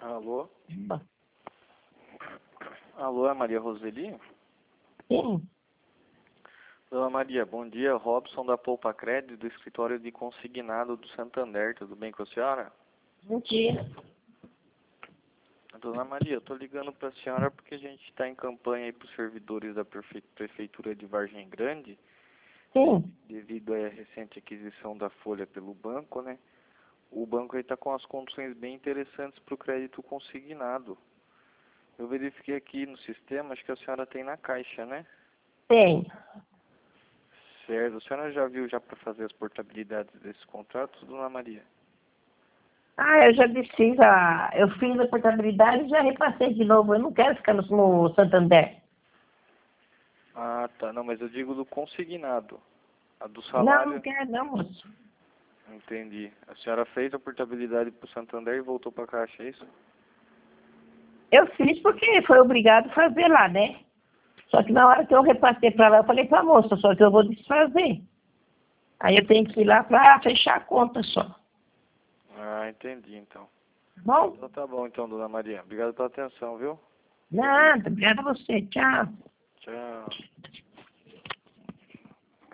Alô? Opa. Alô, é Maria Roseli? Sim. Dona Maria, bom dia. Robson da Poupa Crédito, do escritório de consignado do Santander. Tudo bem com a senhora? Bom dia. Dona Maria, eu estou ligando para a senhora porque a gente está em campanha aí para os servidores da Prefeitura de Vargem Grande, Sim. devido à recente aquisição da Folha pelo banco, né? O banco está com as condições bem interessantes para o crédito consignado. Eu verifiquei aqui no sistema, acho que a senhora tem na Caixa, né? Tem. Certo. A senhora já viu já para fazer as portabilidades desses contratos, Dona Maria? Eu já desfiz eu fiz a portabilidade e já repassei de novo. Eu não quero ficar no Santander. Ah, tá. Não, mas eu digo do consignado. A do Não salário. quero não, moço. Entendi. A senhora fez a portabilidade para o Santander e voltou para a Caixa, é isso? Eu fiz porque foi obrigado a fazer lá, né? Só que na hora que eu repassei para lá, eu falei para a moça, só que eu vou desfazer. Aí eu tenho que ir lá para fechar a conta só. Ah, entendi, então. Tá bom? Então tá bom, então, Dona Maria. Obrigado pela atenção, viu? Nada, obrigada a você. Tchau. Tchau.